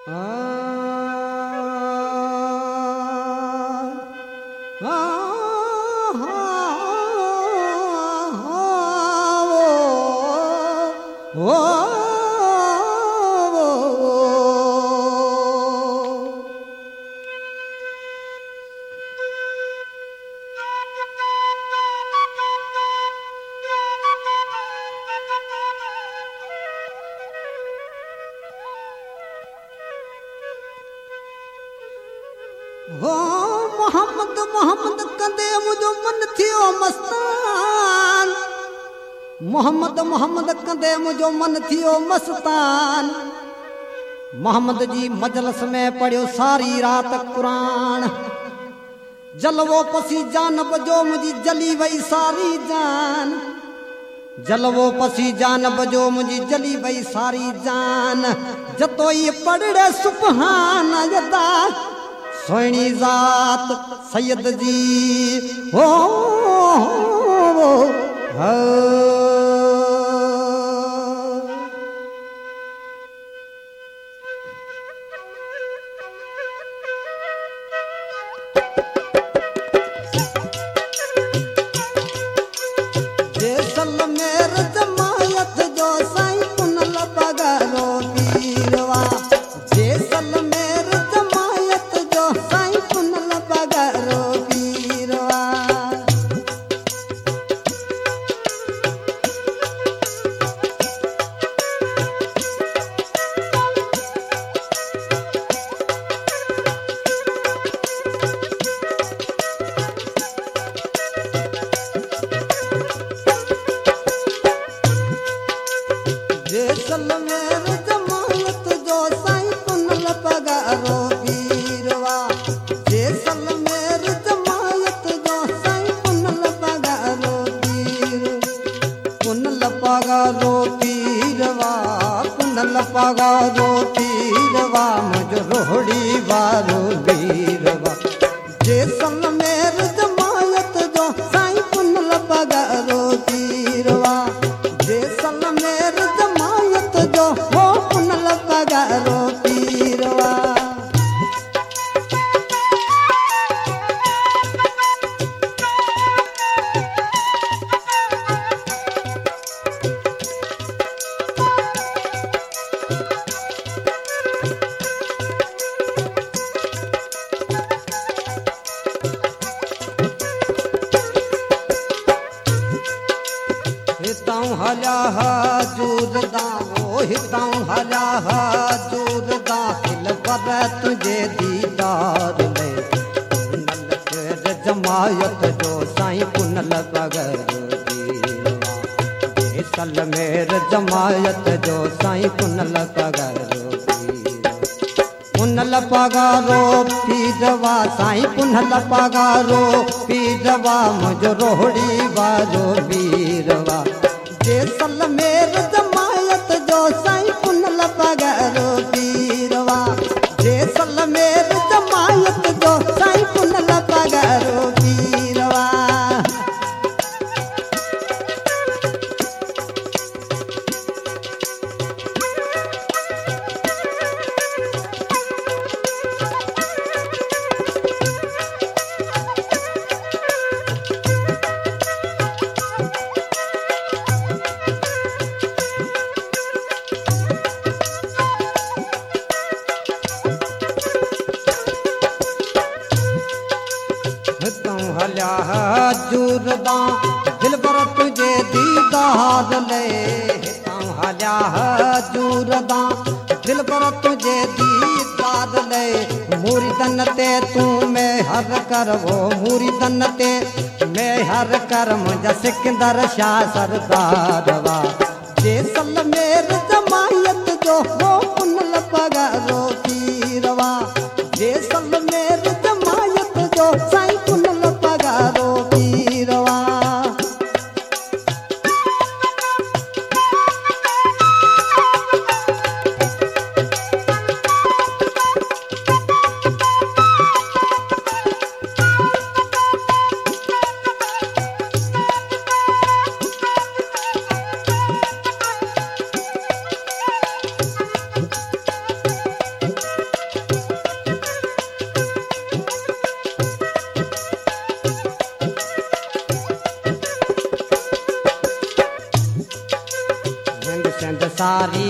हो मोहम्मद मोहम्मद कंदे मुझो मन थियो मस्तान। मोहम्मद मोहम्मद कंदे मुझो मन थियो मस्तान। मोहम्मद जी मजलस में पढ़ियो सारी रात कुरान। जलवो पसी जान बजो मुझी जली वई सारी जान। जलवो पसी जान बजो मुझी जली वई सारी जान। जतो ये पढ़ड़े सुबहान यदा सोनी जात सैयद जी हो जैसलमेर जमायत जो साईं कुनल बगारो पीरवा। जैसलमेर जमायत जो साईं कुनल बगारो पीरवा। जैसलमेर जमायत जो साईं कुनल बगारो पीरवा। जैसलमेर जमायत जो साईं कुनल बगारो पीर। कुनल बगारो पीरवा कुनल बगारो पीरवा मुझ रोहड़ी वारो वीरवा। जैसलमेर जमायत जो साईं कुनल बगारो पीरवा। जैसलमेर जमायत जो हो कुनल बगारो पीरवा। हिताऊं हल्या हजूरदा वो हिताऊं हल्या हजूरदा दिल पर तुझे दीदार ले। कुनल केर जमायत जो साईं कुनल बगारो पीरवा। जैसलमेर जमायत जो साईं कुनल बगारो पीरवा। कुनल बगारो पीरवा साईं कुनल बगारो पीरवा मुझ रोहड़ी वारो वीरवा। जैसलमेर जमायत जो साईं कुनल बगारो पीरवा। जैसलमेर जमायत जो साईं कुनल बगारो पीरवा। हिताऊं हल्या हजूरदा दिल पर तुझे दीदार ले। हिताऊं हल्या हजूरदा दिल पर तुझे दीदार ले। मुरीदन ते तू में हर कर वो मुरीदन ते में हर कर मुझा सिकंदर शाह सरदारवा। जैसलमेर जमायत जो हो कुनल बगारो पीरवा। जैसलमेर जमायत जो साईं कुनल बगारो पीरवा।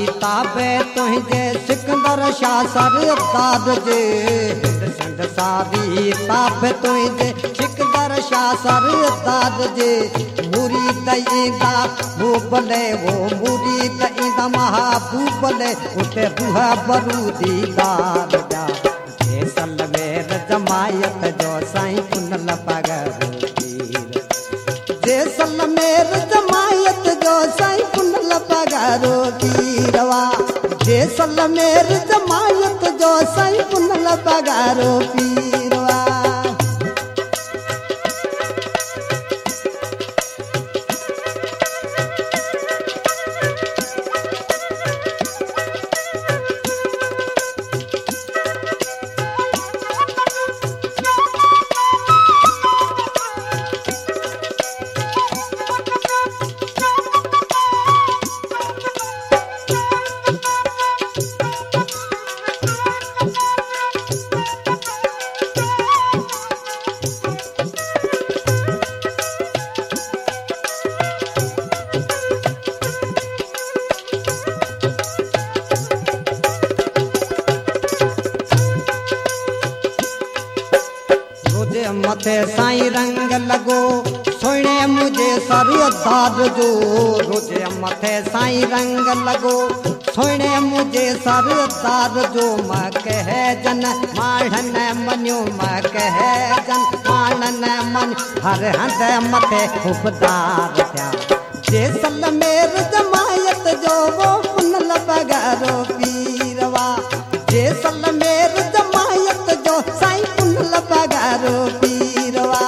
ताबे तुझे सिकंदर शाह सरदार जे संग सारी ताबे तुझे सिकंदर शाह सरदार जे मुरीद ईंदा भूबले वो मुरीद ईंदा महबूबले उते रूह बरूदीदार जा जैसलमेर जमायत जो साईं कुनल पगर पीर जैसलमेर जमायत जो साईं कुनल पगारो पीरवा जैसलमेर जमायत जो साईं कुनल पगारो पीरवा मथे साईं रंग लगो सोने मुझे सरदार जो रोजे मथे साईं रंग लगो सोने मुझे सरदार जो मां कह जन माढ़न मन्यो मां कह जन मानन मन हर हंद मथे खुबदार थिया जैसलमेर जमायत जो वो कुनल पगारो पीरवा जैसलमेर जमायत जो साईं कुनल पगारो पीरवा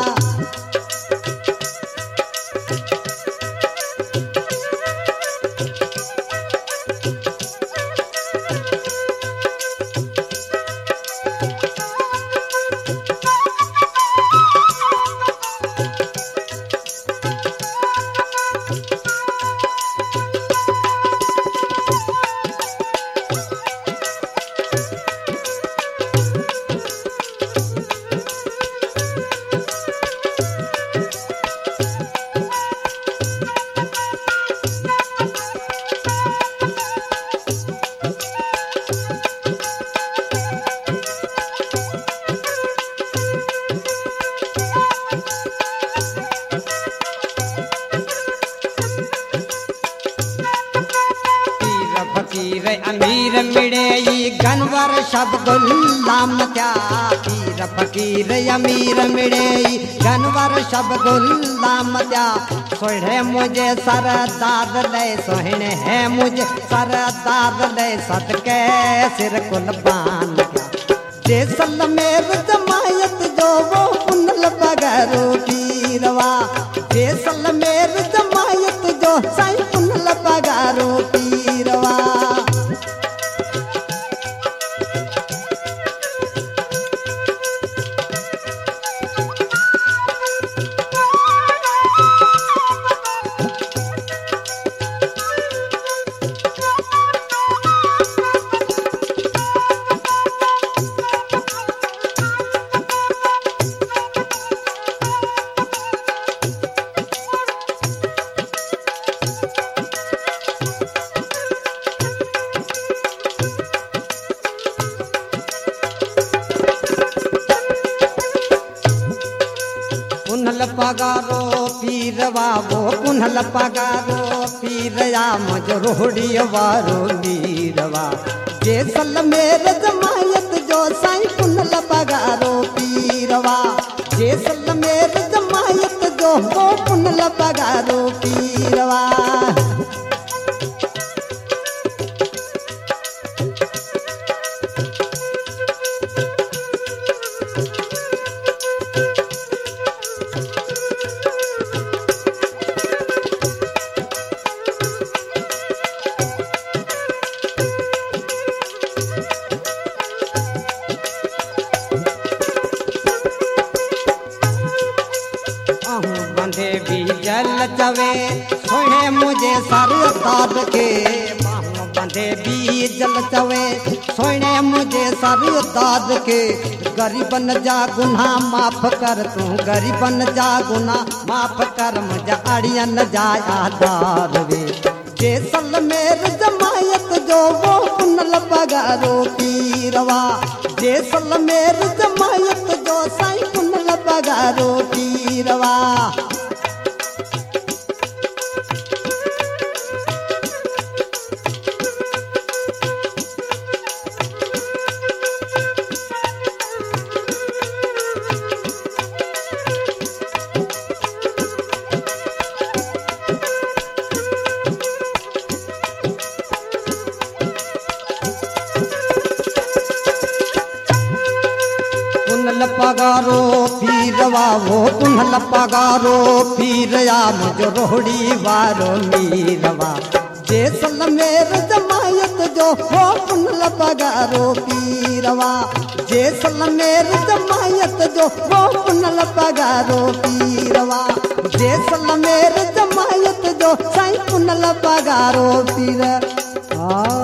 फकीर अमीर मिड़े गनवर सब गुलाम क्या पीर फकीर अमीर मिड़े गनवर सब गुलाम क्या सोहणे मुझे सरदार ले सोहणे है मुझे सरदार ले सदके सिर कुर्बान क्या जैसलमेर जमायत जो वो कुनल पगारो पीरवा जैसलमेर जमायत जो साईं कुनल पगारो पीरवा कुनल पगारो पीरवा वो कुनल पगारो पीरया मुझ रोड़ी वारो मीरवा जैसलमेर जमायत जो साईं कुनल पगारो पीरवा जैसलमेर जमायत जो वो कुनल पगारो पीरवा बंधे भी जल चवे सोहे मुझे सरदार के बाहों बंधे भी जल चवे सोने मुझे सरदार के गरीबन जा गुनाह माफ कर तू गरीबन जा गुनाह माफ कर मुझे अड़ियन जाया दार वे जैसलमेर जमायत जो वो पुनल पगारो पीरवा जैसलमेर जमायत जो साईं पुनल पगारो पीरवा पगारो पीरवा वो पुनल पगारो पीरया मुझो रोहड़ी वारो मीरवा जैसलमेर जमायत जो वो पुनल पगारो पीरवा जैसलमेर जमायत जो वो पुनल पगारो पीरवा जैसलमेर जमायत जो साईं पुनल पगारो पीर